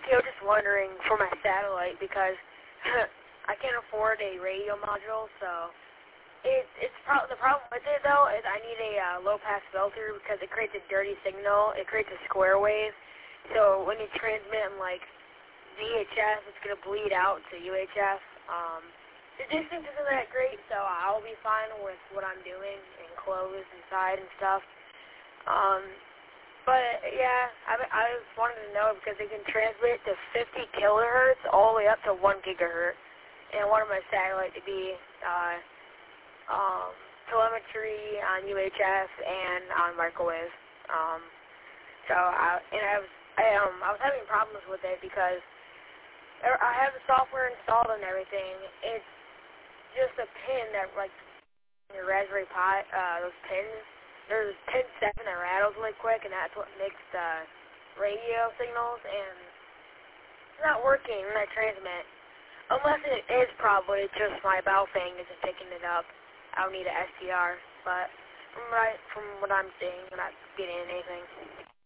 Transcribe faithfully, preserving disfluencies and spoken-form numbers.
okay, I was just wondering for my satellite because I can't afford a radio module, so it, it's pro- the problem with it though is I need a uh, low pass filter because it creates a dirty signal. It creates a square wave, so when you transmit in like V H F, it's gonna bleed out to U H F. Um, the distance isn't that great, so I'll be fine with what I'm doing and clothes inside and stuff. Um, But, yeah, I, I wanted to know because they can transmit to fifty kilohertz all the way up to one gigahertz. And I wanted my satellite to be uh, um, telemetry on U H F and on microwave. Um, so, I, and I was, I, um, I was having problems with it because I have the software installed and everything. It's just a pin that, like, your Raspberry Pi, uh, those pins, there's pin seven that rattles really quick, and that's what makes the radio signals, and it's not working when I transmit. Unless it is probably just my Baofeng isn't picking it up. I'll need an S D R, but from what, I, from what I'm seeing, I'm not getting anything.